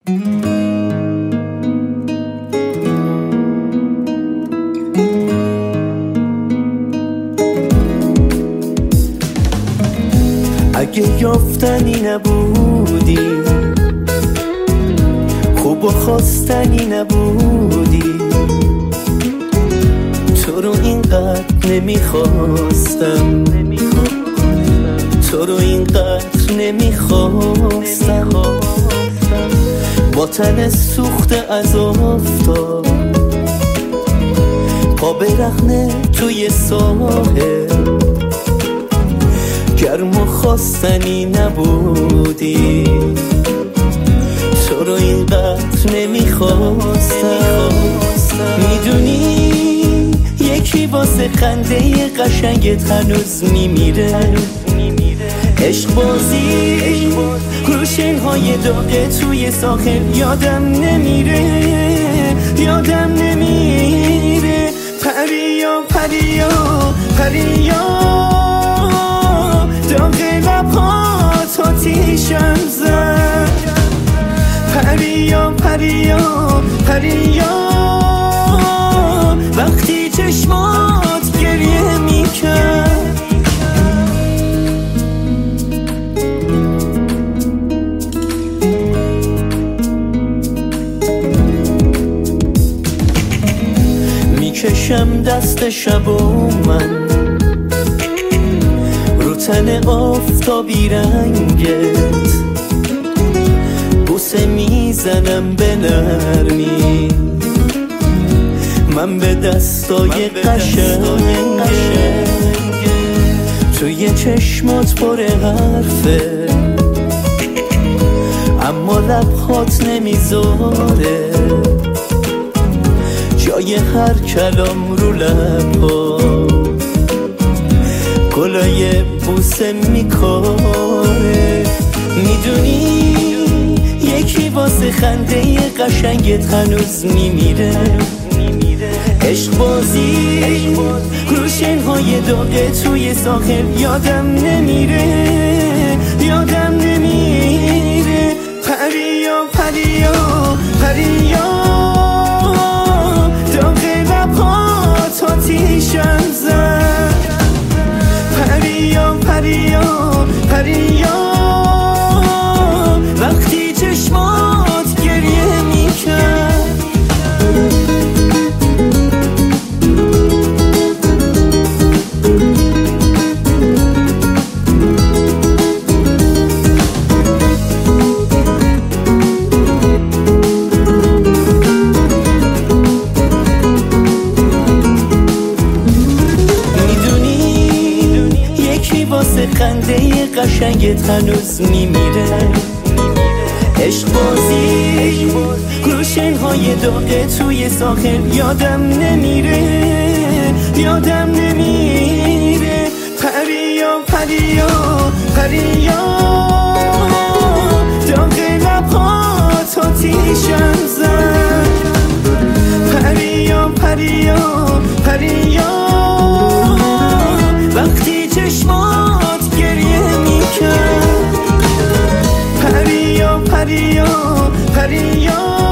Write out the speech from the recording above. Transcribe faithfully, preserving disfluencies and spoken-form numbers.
اگه یافتنی نبودی، خوب و خواستنی نبودی، تو رو اینقدر نمیخواستم، تو رو اینقدر نمیخواستم. با تن سوخته از آفتاب، پا برهنه توی ساحل، گرم و خواستنی نبودی، تو رو اینقدر نمیخواستم. میدونی یکی واسه خنده قشنگت هنوز میمیره، عشق بازی روشنهای داغ توی ساحل یادم نمیره، یادم نمیره. پریا پریا پریا داغ لبهات آتیشم زد. پریا پریا پریا وقتی چشمات گریه میکرد. میکشم دست شب و من رو تن آفتابی رنگت، بوسه میزنم به نرمی، من به دستای قشنگت. توی چشمات پر حرفه، اما لبهات نمیذاره جای هر کلام رو لبها گلای بوسه میکاره. میدونی یکی واسه خنده قشنگت هنوز میمیره، عشق بازی روشنهای داغ توی ساحل یادم نمیره، یادم نمیره. پریا پریا پریا داغ لبهات آتیشم زد. پریا پریا پریا وقتی چشمات گریه میکرد. واسه خنده قشنگت هنوز میمیره، عشق بازی روشنهای داغ توی ساحل یادم نمیره، یادم نمیره. پریا پریا پریا داغ لبهات آتیشم زد. پریا پریا پریا وقتی چشمات گریه میکرد. پریا پریا پریا